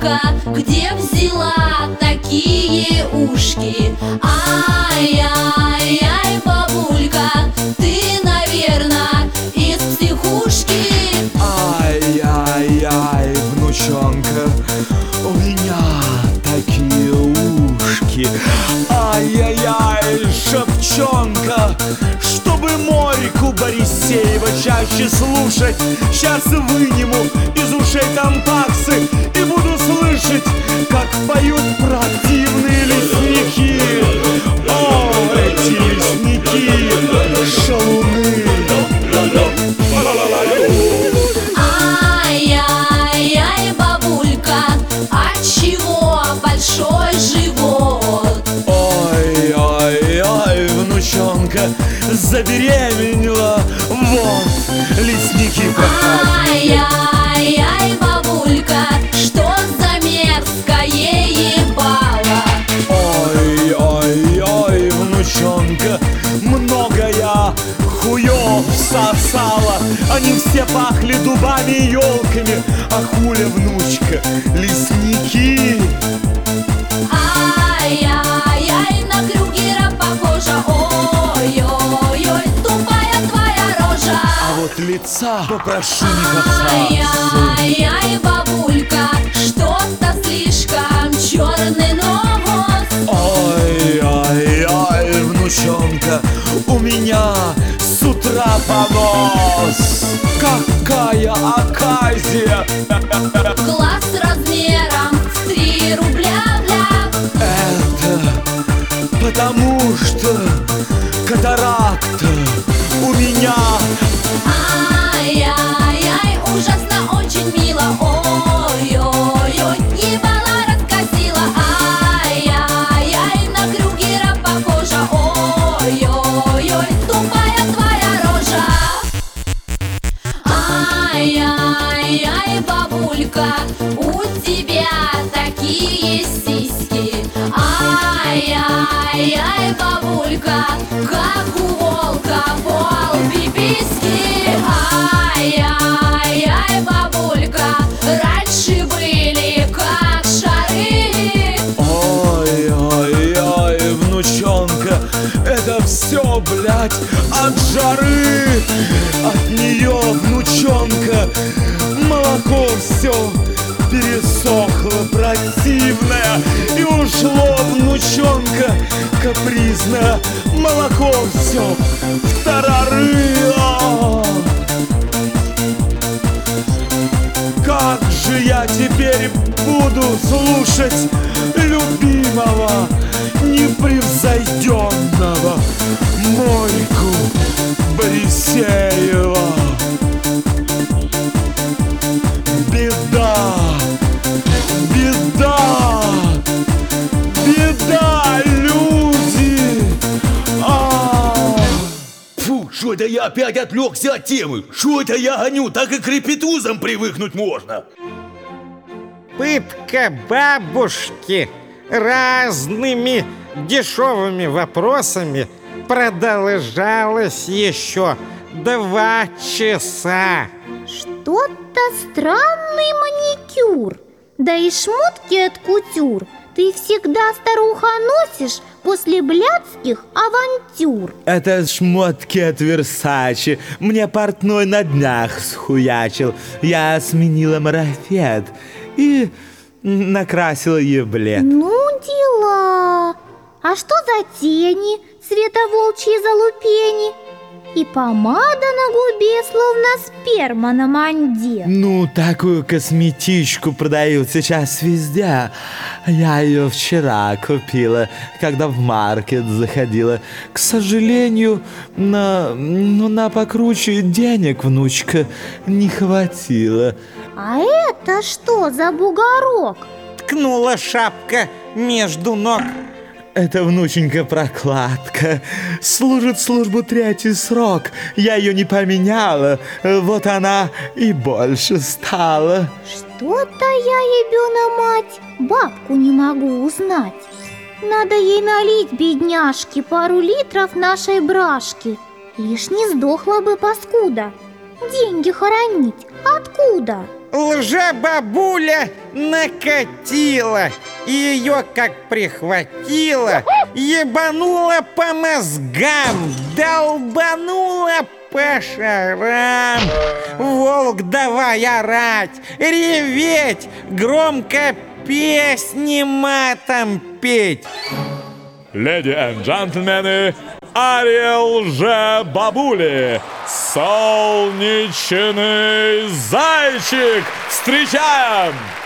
бабулька, где взяла такие ушки? Ай-яй-яй, бабулька, ты, наверное, из психушки. Ай-яй-яй, внучонка, у меня такие ушки. Ай-яй-яй, шапчонка, чтобы Морику Борисеева чаще слушать, сейчас выниму из ушей тампаксы и буду слышать, как поют противные лесники. О, эти лесники, шалуны. Ай-яй-яй, бабулька, отчего большой живот? Ой-ой-ой, внучонка, забеременела. Вот, лесники проходят. Ай-яй-яй, бабулька, что за мерзкое ебало? Ой-ой-ой, внучонка, много я хуёв сосала. Они все пахли дубами и елками. А хуля, внучка, лесники. Ай-яй-яй, на Крюгера похожа. Ой-ой-ой, тупая твоя рожа. А вот лица попрошу не касаться. Ай-яй-яй, бабулька, что-то слишком черный нос. Ой-ой-ой, внучонка, у меня с утра понос. Какая оказия! Глаз размером в 3 рубля, бля. Это потому что катаракта у меня. Ай-яй-яй, ужасно, очень мило. Ой-ой-ой, ебала раскосила. Ай-яй-яй, на Крюгера похожа. Ой-ой-ой, тупая твоя рожа. Ай-яй-яй, бабулька, у тебя такие сиськи. Ай-яй-яй, бабулька, как у волка пол пиписьки. Ай-яй-яй, бабулька, раньше были как шары. Ой-ой-ой, внучонка, это все, блядь, от жары. От нее, внучонка, молоко все пересохло, противное. И ушло, внучонка, капризное. Молоко все в тарары. Как же я теперь буду слушать любимого, непревзойденного Морику Борисеева? Беда, беда, беда, люди! Фу, что это я опять отвлекся от темы? Что это я гоню? Так и к репетузам привыкнуть можно. Пытка бабушки разными дешевыми вопросами продолжалась еще 2 часа. Что-то странный маникюр. Да и шмотки от кутюр ты всегда, старуха, носишь после блядских авантюр. Это шмотки от Версачи. Мне портной на днях схуячил. Я сменила марафет и накрасила еблет. Ну, дела. А что за тени, цвета волчьей залупени? И помада на губе, словно сперма на манде. Ну, такую косметичку продают сейчас везде. Я ее вчера купила, когда в маркет заходила. К сожалению, на покруче денег, внучка, не хватило. А это что за бугорок? Ткнула шапка между ног. Это, внученька, прокладка. Служит службу 3-й срок. Я ее не поменяла. Вот она и больше стала. Что-то я, ебена мать, бабку не могу узнать. Надо ей налить, бедняжке, пару литров нашей брашки. Лишь не сдохла бы паскуда. Деньги хоронить откуда? Лжебабуля накатила, и ее как прихватило, ебанула по мозгам, долбанула по шарам. Волк, давай орать, реветь, громко песни матом петь. Леди и джентльмены, ария лжебабули, солнечный зайчик, встречаем!